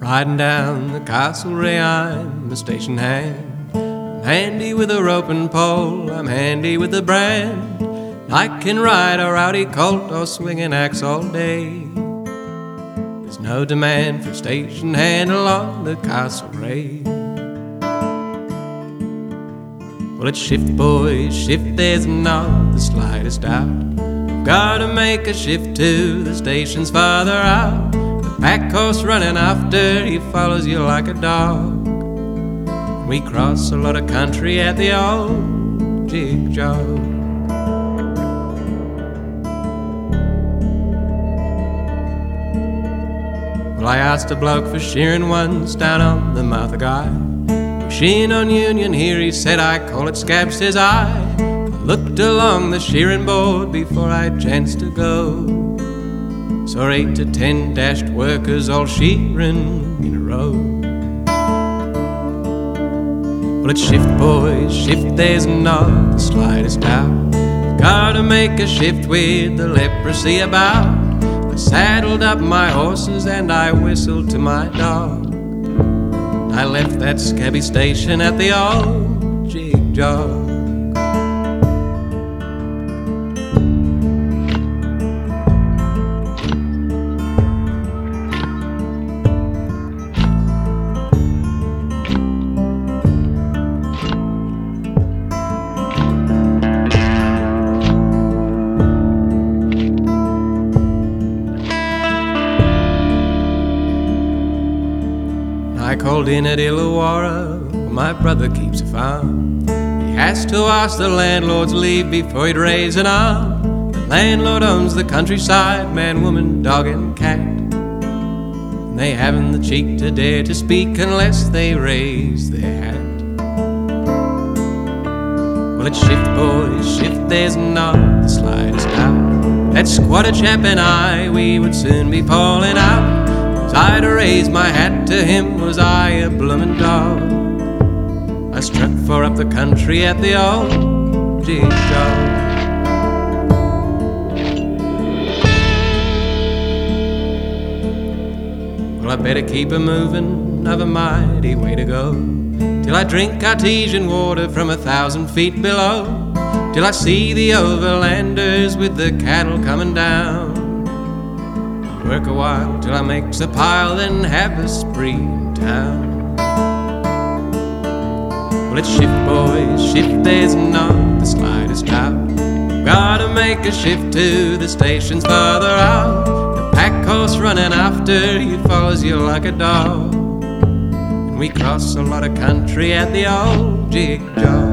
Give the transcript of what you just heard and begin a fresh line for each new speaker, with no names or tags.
Riding down the Castlereagh, I'm a station hand. I'm handy with a rope and pole, I'm handy with a brand. I can ride a rowdy colt or swing an axe all day. There's no demand for station hand along the Castlereagh. Well, it's shift, boys, shift, there's not the slightest doubt. We've got to make a shift to the stations farther out. The pack horse running after, he follows you like a dog. We cross a lot of country at the old jig jog. Well, I asked a bloke for shearing once down on the Martha Guy. Shearing on Union here, he said, I call it scab, says I. Looked along the shearing board before I chanced to go. Saw 8 to 10 dashed workers all shearing in a row. Well, it's shift, boys, shift, there's not the slightest doubt. Gotta make a shift with the leprosy about. I saddled up my horses and I whistled to my dog. I left that scabby station at the old jig jog. I called in at Illawarra, where my brother keeps a farm. He has to ask the landlord's leave before he'd raise an arm. The landlord owns the countryside, man, woman, dog and cat. And they haven't the cheek to dare to speak unless they raise their hat. Well, it's shift, boys, shift, there's not the slightest doubt. That squatter chap and I, we would soon be falling out. Was I to raise my hat to him, was I a bloomin' dog? I struck for up the country at the old jig jog. Well, I better keep a-movin', I've a mighty way to go, till I drink artesian water from 1,000 feet below, till I see the overlanders with the cattle comin' down. Work a while till I makes a pile, then have a spree in town. Well, it's shift, boys, shift, there's not the slightest doubt. Gotta make a shift to the stations farther out. The pack horse running after, he follows you like a dog. And we cross a lot of country at the old jig jog.